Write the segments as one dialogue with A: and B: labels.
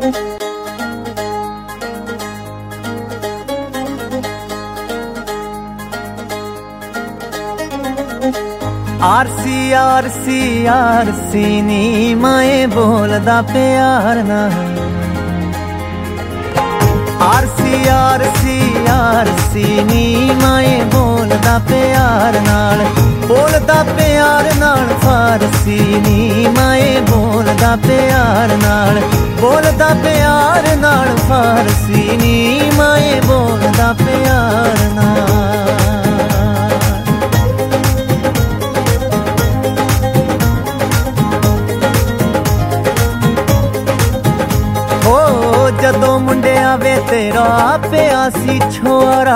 A: RC RC RC नी माए बोलदा प्यार ना आरसी आरसी आरसी नी माए बोलदा प्यार नाल फारसी नी माए बोलदा प्यार नाल फारसी नी माए बोलदा प्यार नाल जदों मुंडिया वे तेरा पिया सी छोरा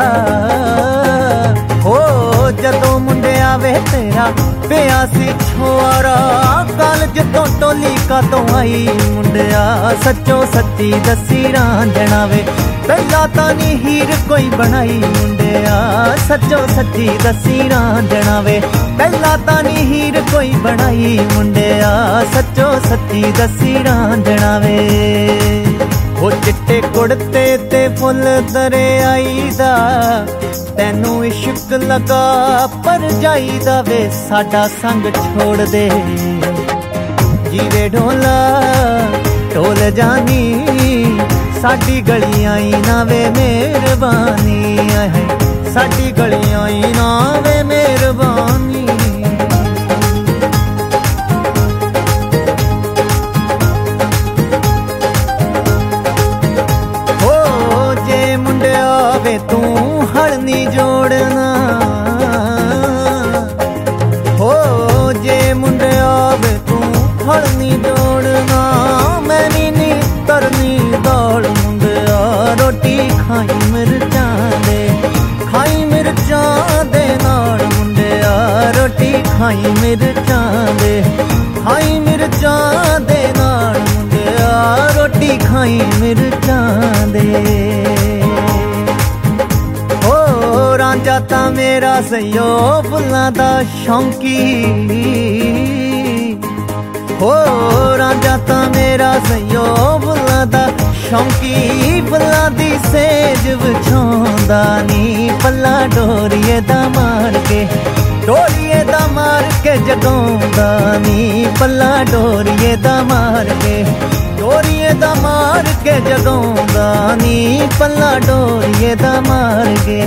A: हो जदों मुंडिया वे तेरा पिया सी छोरा कॉलेज तो टोली का तो आई मुंडिया सच्चो सच्ची दसी रांझना वे पहला तानी हीर कोई बनाई मुंडिया सच्चो सच्ची दसी रांझना वे पहला तानी हीर कोई बनाई मुंडिया सच्चो सच्ची दसी रांझना वे वो चिट्टे कुड़ते ते फुल दरियाई दा तैनू इश्क लगा पर जाईदा वे साडा संग छोड़ दे जीवे ढोला ढोल जानी साडी गलियां ना वे मेहरबानी है साडी गलियां ना वे मेहरबानी तू हड़नी जोड़ना हो जे मुंडे आवे तू हड़नी जोड़ना मैं नी तरनी दाल मुंडिया रोटी खाई मिर्चां दे नाल मुंडिया रोटी खाई मिर्चां दे नाल मुंडिया रोटी खाई मिर्चां दे रांझा ता मेरा सयो फुल्लां दा शौंकी हो रांझा ता मेरा सयो फुल्लां दा शौंकी फुल्लां दी सेज विछाउंदा नी पल्ला डोरीए दा मार के जगाउंदा नी पल्ला डोरीए दा मार के जगाउंदा नी पल्ला डोरीए दा मार के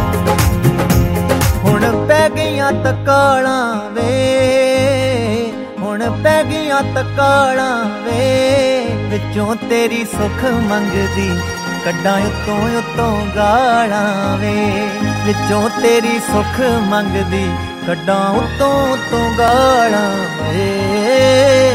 A: हुण पै गईयां तकालां वे हुण पै गईयां तकालां वे विचों तेरी सुख मंगदी कड्डां उत्तों गालां वे विचों तेरी सुख मंगदी कड्डां उत्तों गालां वे